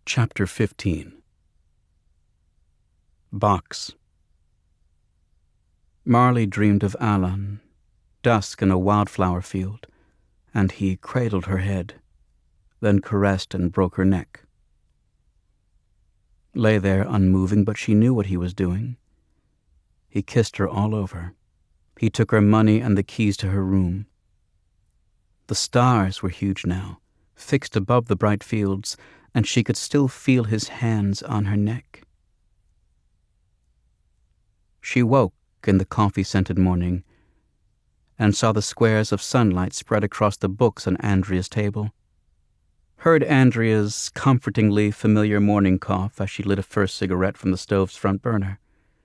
Chapter 15. Box. Marley dreamed of Alan, dusk in a wildflower field, and he cradled her head, then caressed and broke her neck. Lay there unmoving, but she knew what he was doing. He kissed her all over. He took her money and the keys to her room. The stars were huge now, fixed above the bright fields, and she could still feel his hands on her neck. She woke in the coffee-scented morning and saw the squares of sunlight spread across the books on Andrea's table, heard Andrea's comfortingly familiar morning cough as she lit a first cigarette from the stove's front burner.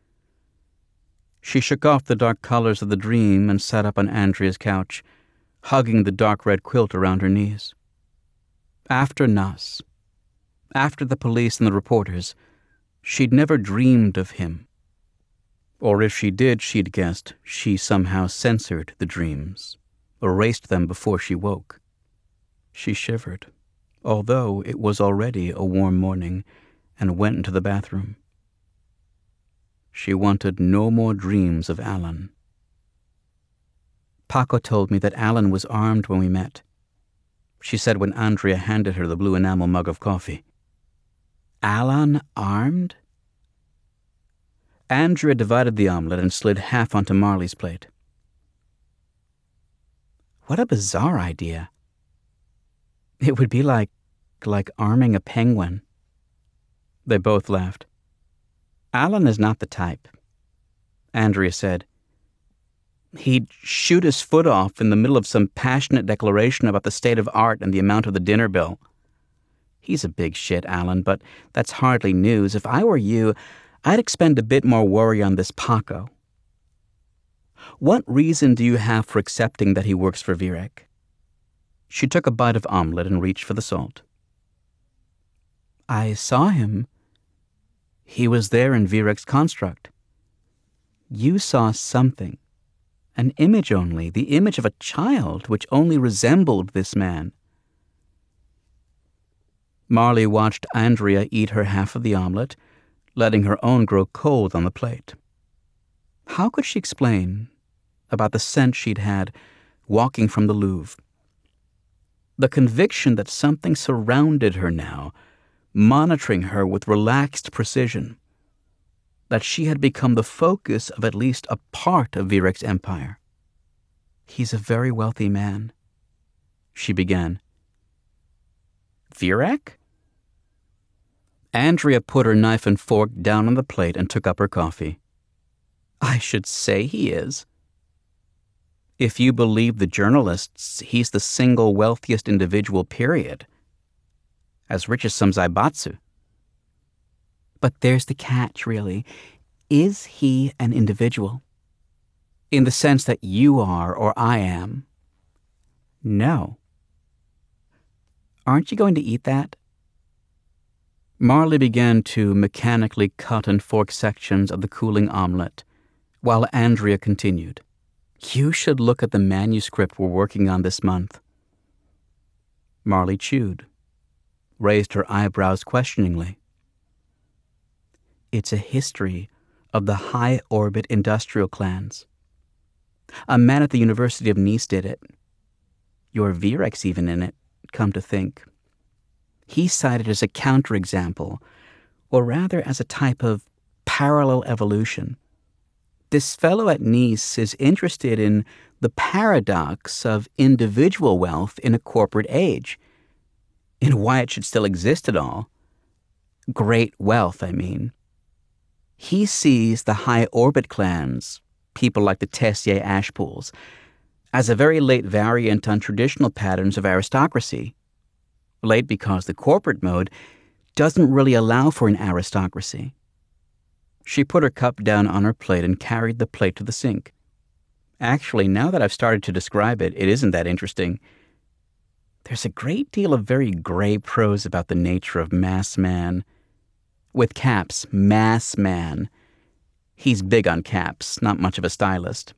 She shook off the dark colors of the dream and sat up on Andrea's couch, hugging the dark red quilt around her knees. After Nas, after the police and the reporters, she'd never dreamed of him. Or if she did, she'd guessed she somehow censored the dreams, erased them before she woke. She shivered, although it was already a warm morning, and went into the bathroom. She wanted no more dreams of Alan. Paco told me that Alan was armed when we met, she said when Andrea handed her the blue enamel mug of coffee. Alan armed? Andrea divided the omelet and slid half onto Marley's plate. What a bizarre idea. It would be like arming a penguin. They both laughed. Alan is not the type, Andrea said. He'd shoot his foot off in the middle of some passionate declaration about the state of art and the amount of the dinner bill. He's a big shit, Alan, but that's hardly news. If I were you, I'd expend a bit more worry on this Paco. What reason do you have for accepting that he works for Virek? She took a bite of omelet and reached for the salt. I saw him. He was there in Virek's construct. You saw something. An image only, the image of a child which only resembled this man. Marley watched Andrea eat her half of the omelet, letting her own grow cold on the plate. How could she explain about the scent she'd had walking from the Louvre? The conviction that something surrounded her now, monitoring her with relaxed precision, that she had become the focus of at least a part of Virek's empire. He's a very wealthy man, she began. Virek? Andrea put her knife and fork down on the plate and took up her coffee. I should say he is. If you believe the journalists, he's the single wealthiest individual, period. As rich as some Zaibatsu. But there's the catch, really. Is he an individual? In the sense that you are or I am? No. Aren't you going to eat that? Marley began to mechanically cut and fork sections of the cooling omelet, while Andrea continued. You should look at the manuscript we're working on this month. Marley chewed, raised her eyebrows questioningly. It's a history of the high-orbit industrial clans. A man at the University of Nice did it. Your Virek's even in it, come to think. He's cited as a counterexample, or rather as a type of parallel evolution. This fellow at Nice is interested in the paradox of individual wealth in a corporate age, in why it should still exist at all. Great wealth, I mean. He sees the high-orbit clans, people like the Tessier Ashpools, as a very late variant on traditional patterns of aristocracy. Late because the corporate mode doesn't really allow for an aristocracy. She put her cup down on her plate and carried the plate to the sink. Actually, now that I've started to describe it, it isn't that interesting. There's a great deal of very gray prose about the nature of mass man. With caps, mass man. He's big on caps, not much of a stylist.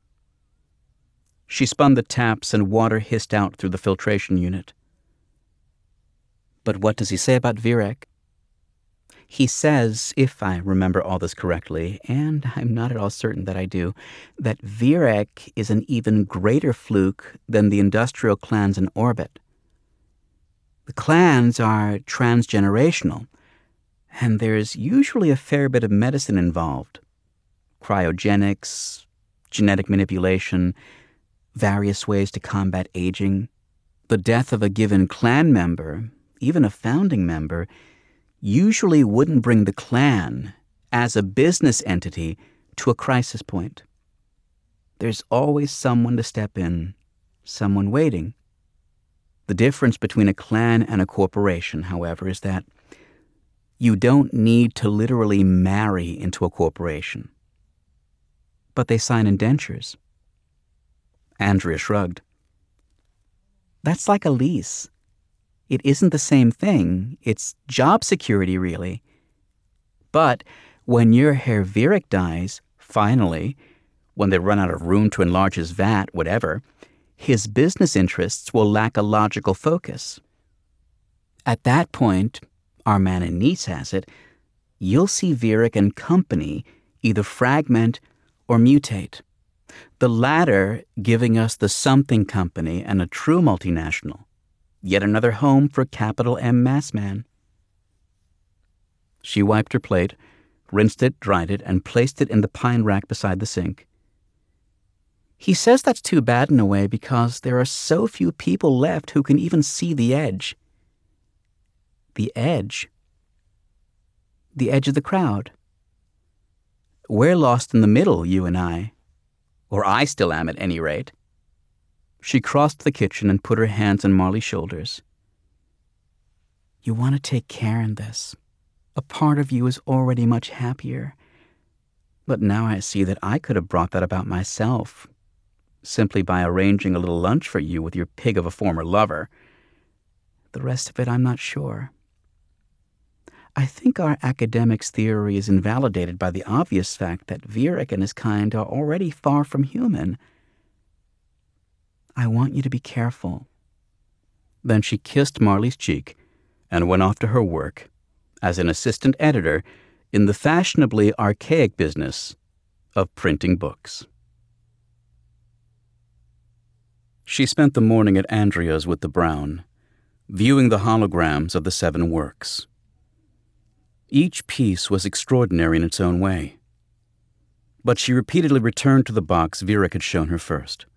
She spun the taps and water hissed out through the filtration unit. But what does he say about Virek? He says, if I remember all this correctly, and I'm not at all certain that I do, that Vierek is an even greater fluke than the industrial clans in orbit. The clans are transgenerational, and there's usually a fair bit of medicine involved. Cryogenics, genetic manipulation, various ways to combat aging. The death of a given clan member, even a founding member, usually wouldn't bring the clan, as a business entity, to a crisis point. There's always someone to step in, someone waiting. The difference between a clan and a corporation, however, is that you don't need to literally marry into a corporation. But they sign indentures. Andrea shrugged. That's like a lease. It isn't the same thing. It's job security, really. But when your Herr Vierek dies, finally, when they run out of room to enlarge his vat, whatever, his business interests will lack a logical focus. At that point, our man in Nice has it, you'll see Vierek and company either fragment or mutate. The latter giving us the something company and a true multinational. Yet another home for capital M Massman. She wiped her plate, rinsed it, dried it, and placed it in the pine rack beside the sink. He says that's too bad in a way because there are so few people left who can even see the edge. The edge? The edge of the crowd. We're lost in the middle, you and I. Or I still am, at any rate. She crossed the kitchen and put her hands on Marley's shoulders. You want to take care in this. A part of you is already much happier. But now I see that I could have brought that about myself, simply by arranging a little lunch for you with your pig of a former lover. The rest of it I'm not sure. I think our academic's theory is invalidated by the obvious fact that Vierek and his kind are already far from human. I want you to be careful. Then she kissed Marley's cheek and went off to her work as an assistant editor in the fashionably archaic business of printing books. She spent the morning at Andrea's with the Brown, viewing the holograms of the 7 works. Each piece was extraordinary in its own way. But she repeatedly returned to the box Vierek had shown her first.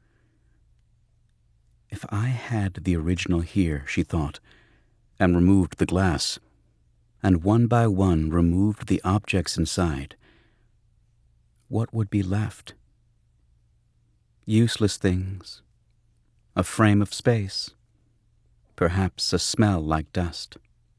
If I had the original here, she thought, and removed the glass, and one by one removed the objects inside, what would be left? Useless things, a frame of space, perhaps a smell like dust.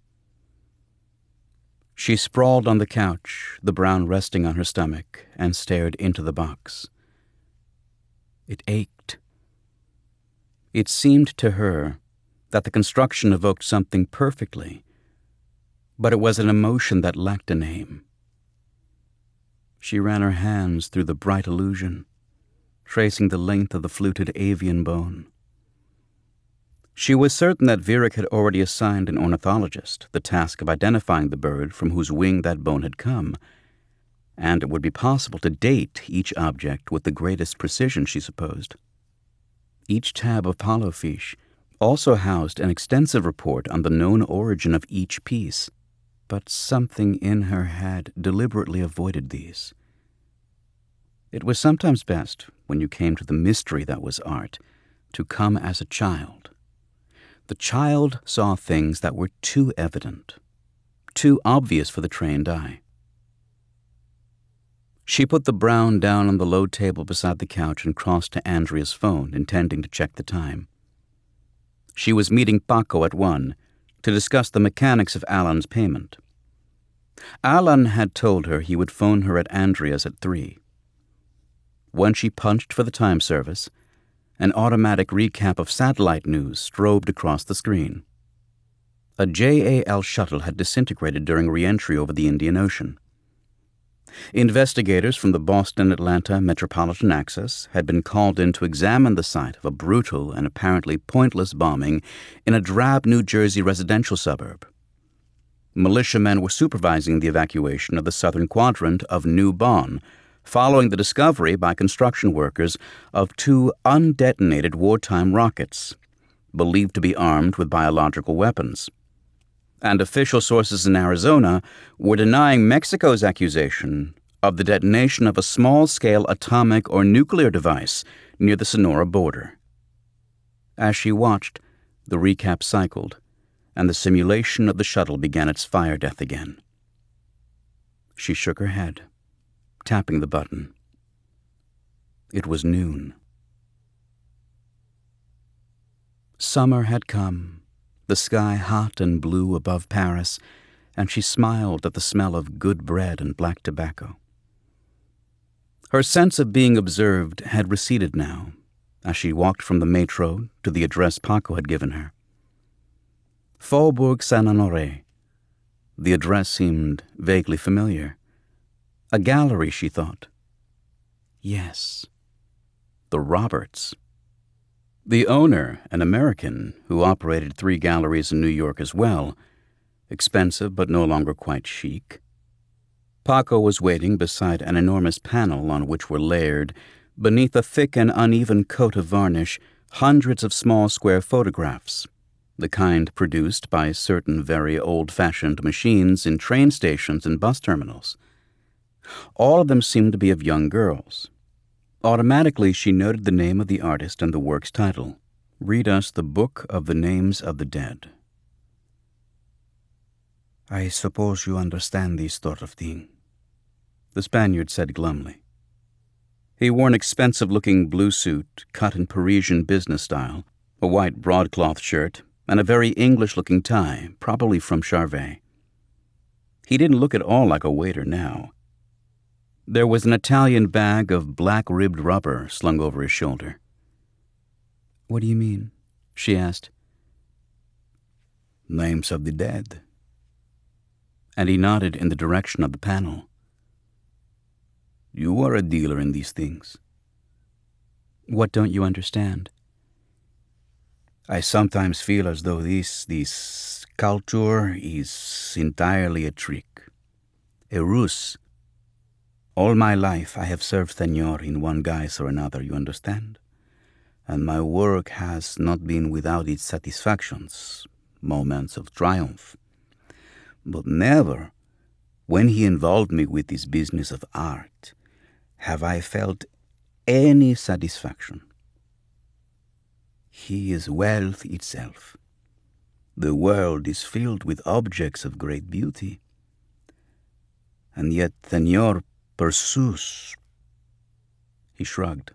She sprawled on the couch, the Brown resting on her stomach, and stared into the box. It ached. It seemed to her that the construction evoked something perfectly, but it was an emotion that lacked a name. She ran her hands through the bright illusion, tracing the length of the fluted avian bone. She was certain that Vierek had already assigned an ornithologist the task of identifying the bird from whose wing that bone had come, and it would be possible to date each object with the greatest precision, she supposed. Each tab of Hollowfiche also housed an extensive report on the known origin of each piece, but something in her had deliberately avoided these. It was sometimes best, when you came to the mystery that was art, to come as a child. The child saw things that were too evident, too obvious for the trained eye. She put the Brown down on the low table beside the couch and crossed to Andrea's phone, intending to check the time. She was meeting Paco at 1 to discuss the mechanics of Alan's payment. Alan had told her he would phone her at Andrea's at 3. When she punched for the time service, an automatic recap of satellite news strobed across the screen. A JAL shuttle had disintegrated during re-entry over the Indian Ocean. Investigators from the Boston-Atlanta Metropolitan Axis had been called in to examine the site of a brutal and apparently pointless bombing in a drab New Jersey residential suburb. Militiamen were supervising the evacuation of the southern quadrant of New Bonn, following the discovery by construction workers of 2 undetonated wartime rockets, believed to be armed with biological weapons. And official sources in Arizona were denying Mexico's accusation of the detonation of a small-scale atomic or nuclear device near the Sonora border. As she watched, the recap cycled, and the simulation of the shuttle began its fire death again. She shook her head, tapping the button. It was noon. Summer had come, the sky hot and blue above Paris, and she smiled at the smell of good bread and black tobacco. Her sense of being observed had receded now, as she walked from the metro to the address Paco had given her. Faubourg Saint-Honoré. The address seemed vaguely familiar. A gallery, she thought. Yes, the Roberts. The owner, an American who operated 3 galleries in New York as well, expensive but no longer quite chic. Paco was waiting beside an enormous panel on which were layered, beneath a thick and uneven coat of varnish, hundreds of small square photographs, the kind produced by certain very old-fashioned machines in train stations and bus terminals. All of them seemed to be of young girls. Automatically, she noted the name of the artist and the work's title. Read us the Book of the Names of the Dead. I suppose you understand this sort of thing, the Spaniard said glumly. He wore an expensive-looking blue suit, cut in Parisian business style, a white broadcloth shirt, and a very English-looking tie, probably from Charvet. He didn't look at all like a waiter now. There was an Italian bag of black-ribbed rubber slung over his shoulder. What do you mean? She asked. Names of the dead. And he nodded in the direction of the panel. You are a dealer in these things. What don't you understand? I sometimes feel as though this culture is entirely a trick, a ruse. All my life I have served Señor in one guise or another, you understand? And my work has not been without its satisfactions, moments of triumph. But never, when he involved me with this business of art, have I felt any satisfaction. He is wealth itself. The world is filled with objects of great beauty. And yet Señor pursues. He shrugged.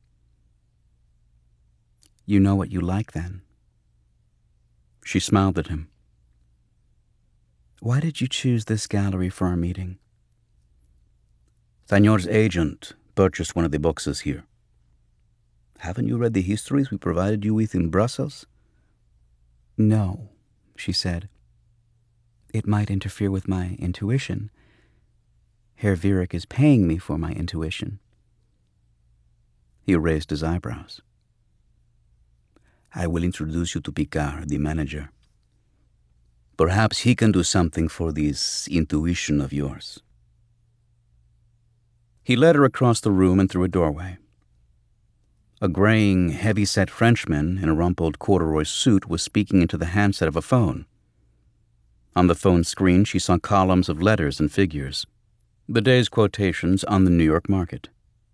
You know what you like, then? She smiled at him. Why did you choose this gallery for our meeting? Señor's agent purchased one of the boxes here. Haven't you read the histories we provided you with in Brussels? No, she said. It might interfere with my intuition. Herr Viereck is paying me for my intuition. He raised his eyebrows. I will introduce you to Picard, the manager. Perhaps he can do something for this intuition of yours. He led her across the room and through a doorway. A graying, heavy-set Frenchman in a rumpled corduroy suit was speaking into the handset of a phone. On the phone screen, she saw columns of letters and figures, the day's quotations on the New York market.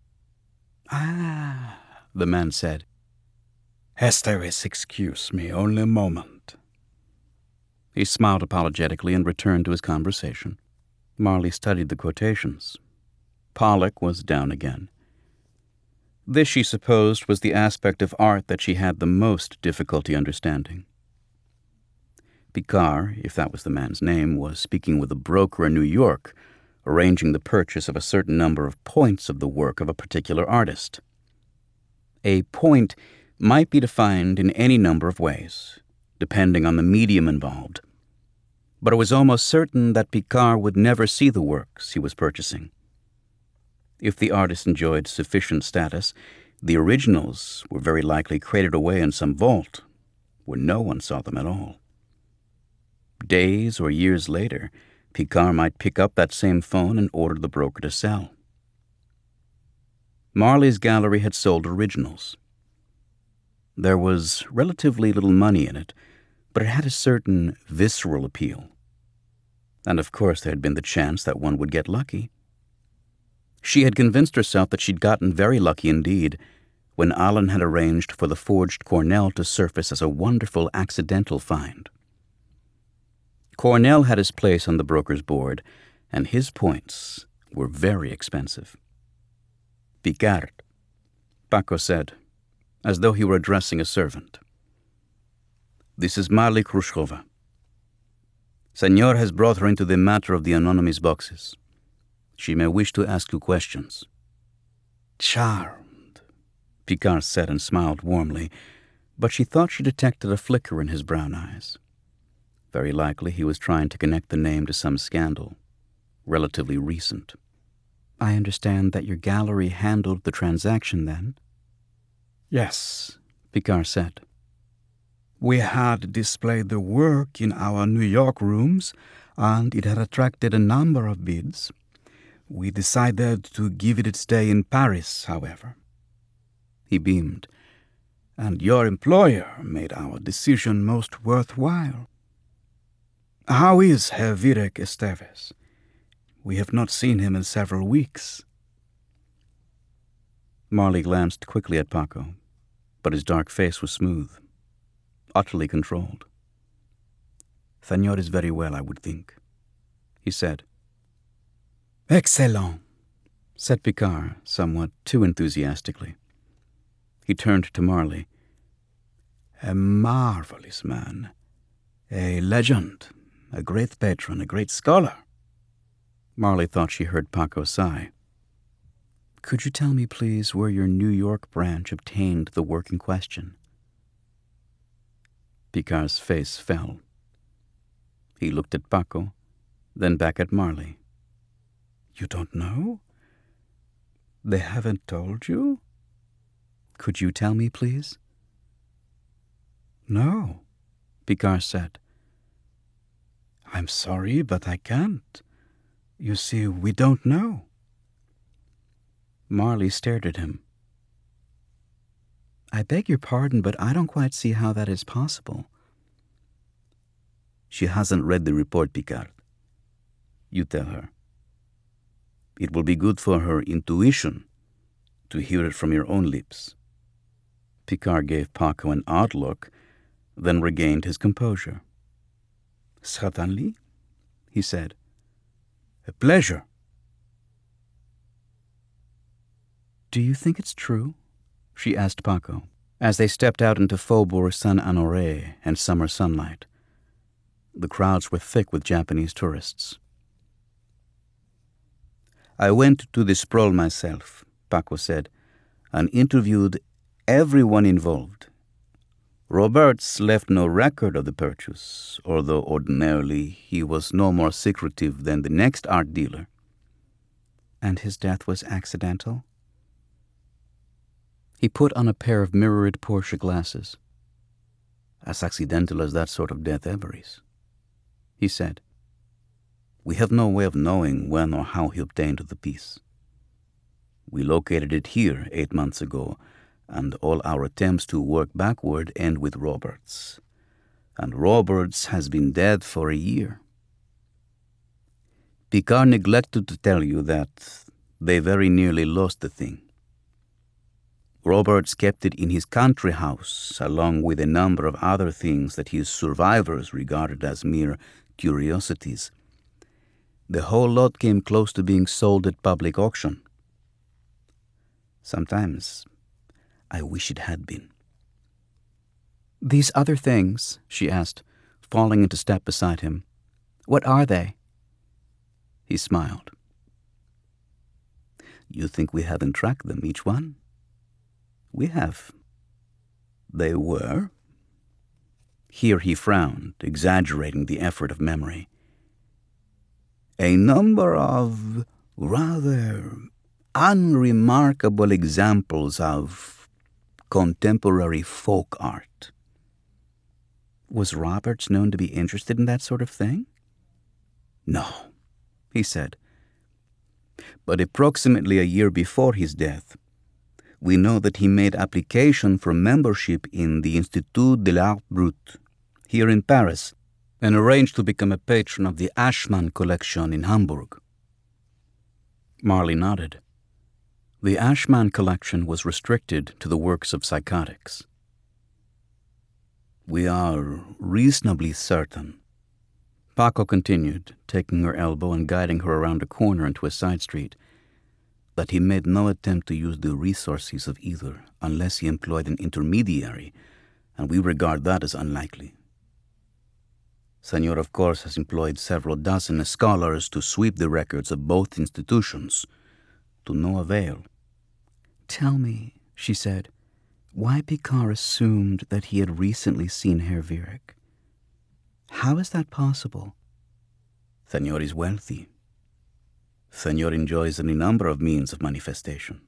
Ah, the man said. Hesteris, excuse me, only a moment. He smiled apologetically and returned to his conversation. Marley studied the quotations. Pollock was down again. This, she supposed, was the aspect of art that she had the most difficulty understanding. Picard, if that was the man's name, was speaking with a broker in New York, arranging the purchase of a certain number of points of the work of a particular artist. A point might be defined in any number of ways, depending on the medium involved, but it was almost certain that Picard would never see the works he was purchasing. If the artist enjoyed sufficient status, the originals were very likely crated away in some vault, where no one saw them at all. Days or years later, Picard might pick up that same phone and order the broker to sell. Marley's gallery had sold originals. There was relatively little money in it, but it had a certain visceral appeal. And of course there had been the chance that one would get lucky. She had convinced herself that she'd gotten very lucky indeed when Alan had arranged for the forged Cornell to surface as a wonderful accidental find. Cornell had his place on the broker's board, and his points were very expensive. Picard, Paco said, as though he were addressing a servant. This is Marley Khrushcheva. Senor has brought her into the matter of the anonymous boxes. She may wish to ask you questions. Charmed, Picard said and smiled warmly, but she thought she detected a flicker in his brown eyes. Very likely he was trying to connect the name to some scandal, relatively recent. I understand that your gallery handled the transaction then? Yes, Picard said. We had displayed the work in our New York rooms, and it had attracted a number of bids. We decided to give it its day in Paris, however. He beamed. And your employer made our decision most worthwhile. How is Herr Virek Esteves? We have not seen him in several weeks. Marley glanced quickly at Paco, but his dark face was smooth, utterly controlled. Senor is very well, I would think, he said. Excellent, said Picard, somewhat too enthusiastically. He turned to Marley. A marvelous man, a legend, a great patron, a great scholar. Marley thought she heard Paco sigh. Could you tell me, please, where your New York branch obtained the work in question? Picard's face fell. He looked at Paco, then back at Marley. You don't know? They haven't told you? Could you tell me, please? No, Picard said. I'm sorry, but I can't. You see, we don't know. Marley stared at him. I beg your pardon, but I don't quite see how that is possible. She hasn't read the report, Picard. You tell her. It will be good for her intuition to hear it from your own lips. Picard gave Paco an odd look, then regained his composure. Certainly, he said. A pleasure. Do you think it's true? She asked Paco, as they stepped out into Faubourg Saint-Honoré and summer sunlight. The crowds were thick with Japanese tourists. I went to the sprawl myself, Paco said, and interviewed everyone involved. Roberts left no record of the purchase, although ordinarily he was no more secretive than the next art dealer. And his death was accidental? He put on a pair of mirrored Porsche glasses. As accidental as that sort of death ever is, he said. We have no way of knowing when or how he obtained the piece. We located it here 8 months ago, and all our attempts to work backward end with Roberts. And Roberts has been dead for a year. Picard neglected to tell you that they very nearly lost the thing. Roberts kept it in his country house, along with a number of other things that his survivors regarded as mere curiosities. The whole lot came close to being sold at public auction. Sometimes I wish it had been. These other things, she asked, falling into step beside him, what are they? He smiled. You think we haven't tracked them, each one? We have. They were. Here he frowned, exaggerating the effort of memory. A number of rather unremarkable examples of contemporary folk art. Was Roberts known to be interested in that sort of thing? No, he said. But approximately a year before his death, we know that he made application for membership in the Institut de l'Art Brut here in Paris and arranged to become a patron of the Ashman collection in Hamburg. Marley nodded. The Ashman collection was restricted to the works of psychotics. We are reasonably certain, Paco continued, taking her elbow and guiding her around a corner into a side street, that he made no attempt to use the resources of either unless he employed an intermediary, and we regard that as unlikely. Senor, of course, has employed several dozen scholars to sweep the records of both institutions, to no avail. Tell me, she said, why Picard assumed that he had recently seen Herr Viereck. How is that possible? Senor is wealthy. Senor enjoys any number of means of manifestation.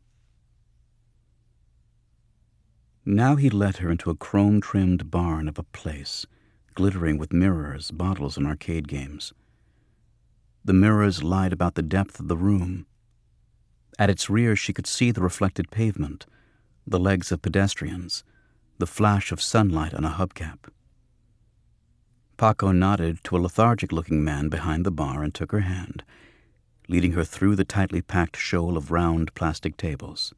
Now he led her into a chrome-trimmed barn of a place, glittering with mirrors, bottles, and arcade games. The mirrors lied about the depth of the room. At its rear she could see the reflected pavement, the legs of pedestrians, the flash of sunlight on a hubcap. Paco nodded to a lethargic-looking man behind the bar and took her hand, leading her through the tightly packed shoal of round plastic tables.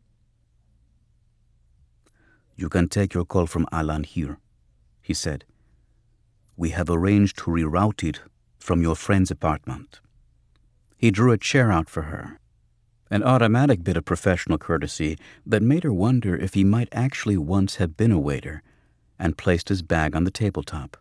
You can take your call from Alan here, he said. We have arranged to reroute it from your friend's apartment. He drew a chair out for her, an automatic bit of professional courtesy that made her wonder if he might actually once have been a waiter, and placed his bag on the tabletop.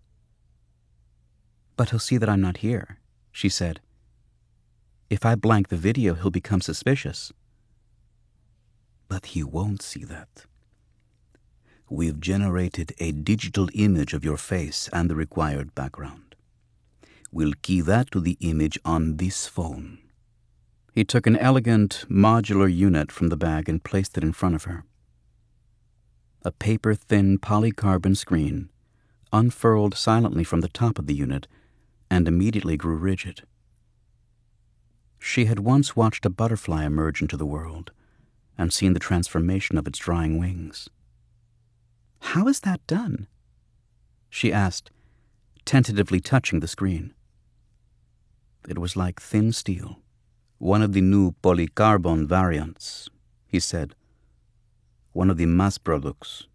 But he'll see that I'm not here, she said. If I blank the video, he'll become suspicious. But he won't see that. We've generated a digital image of your face and the required background. We'll key that to the image on this phone. He took an elegant, modular unit from the bag and placed it in front of her. A paper-thin polycarbon screen unfurled silently from the top of the unit and immediately grew rigid. She had once watched a butterfly emerge into the world and seen the transformation of its drying wings. How is that done? She asked, tentatively touching the screen. It was like thin steel, one of the new polycarbon variants, he said, one of the mass products.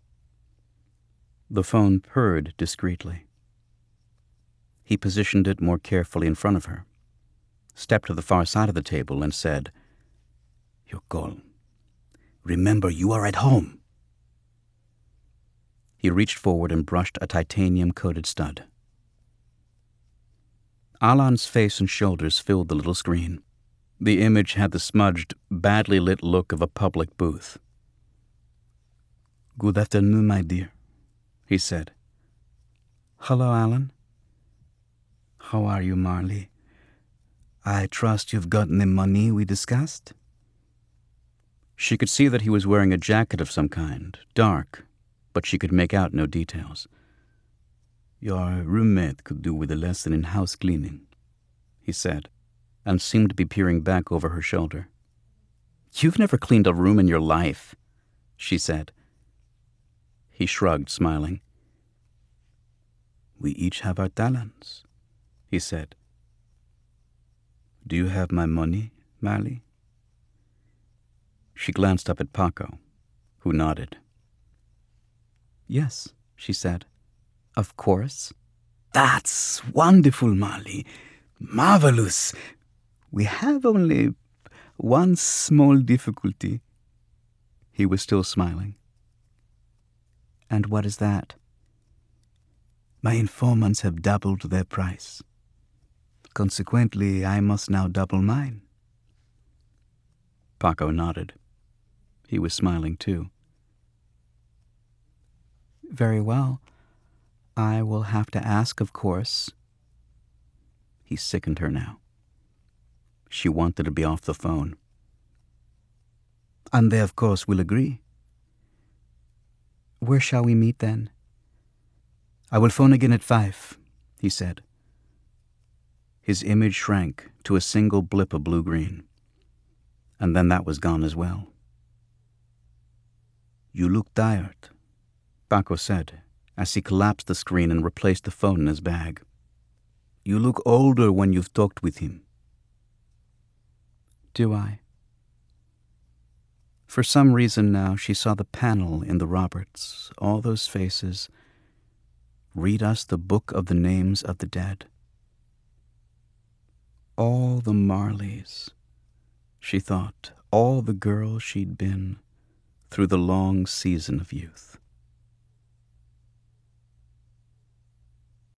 The phone purred discreetly. He positioned it more carefully in front of her, stepped to the far side of the table, and said, Your call. Remember, you are at home. He reached forward and brushed a titanium-coated stud. Alan's face and shoulders filled the little screen. The image had the smudged, badly lit look of a public booth. Good afternoon, my dear, he said. Hello, Alan. How are you, Marley? I trust you've gotten the money we discussed? She could see that he was wearing a jacket of some kind, dark, but she could make out no details. Your roommate could do with a lesson in house cleaning, he said, and seemed to be peering back over her shoulder. You've never cleaned a room in your life, she said. He shrugged, smiling. We each have our talents, he said. Do you have my money, Marley? She glanced up at Paco, who nodded. Yes, she said. Of course. That's wonderful, Marley. Marvelous. We have only one small difficulty. He was still smiling. And what is that? My informants have doubled their price. Consequently, I must now double mine. Paco nodded. He was smiling too. Very well. I will have to ask, of course. He sickened her now. She wanted to be off the phone. And they, of course, will agree. Where shall we meet then? "I will phone again at 5, he said. His image shrank to a single blip of blue-green, and then that was gone as well. "You look tired," Paco said as he collapsed the screen and replaced the phone in his bag. "You look older when you've talked with him." "Do I?" For some reason now she saw the panel in the Roberts, all those faces. Read us the book of the names of the dead. All the Marleys, she thought, all the girls she'd been through the long season of youth.